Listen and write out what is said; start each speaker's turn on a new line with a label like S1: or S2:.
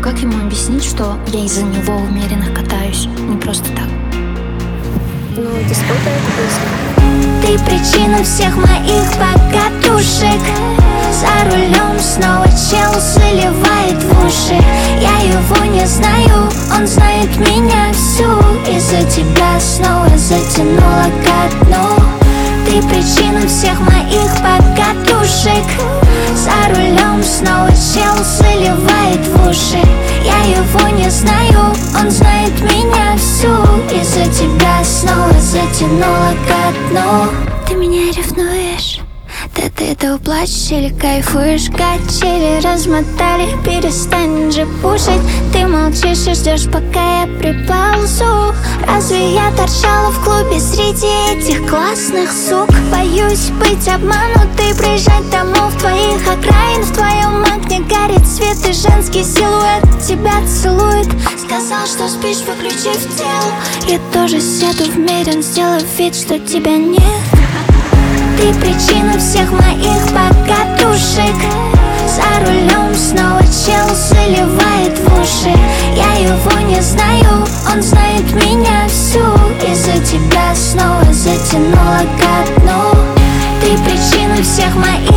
S1: как ему объяснить, что я из-за него в умеренных катаюсь? Не просто так.
S2: Ну, ты спой про эту песню.
S3: Ты причина всех моих покатушек. За рулем снова чел заливает в уши. Я его не знаю, он знает меня всю. Из-за тебя снова затянула ко дну. Ты причина всех моих покатушек. За рулем снова чел заливает в уши. Я его не знаю, он знает меня всю. Из-за тебя снова затянула ко дну. Ты меня ревнуешь? Да ты то плачешь или кайфуешь? Качели размотали, перестань же пушить. Ты молчишь и ждешь, пока я приползу. Разве я торчала в клубе среди этих классных сук? Боюсь быть обманутой, проезжать домов твоих окраин. В твоем окне горит свет и женский силуэт тебя целует. Сказал, что спишь, выключив тело. Я тоже сяду в Мерин, сделав вид, что тебя нет. Ты причина всех моих покатушек. За рулем снова чел заливает в уши. Я его не знаю, он знает меня всю. Из-за тебя снова затянула ко дну. Ты причина всех моих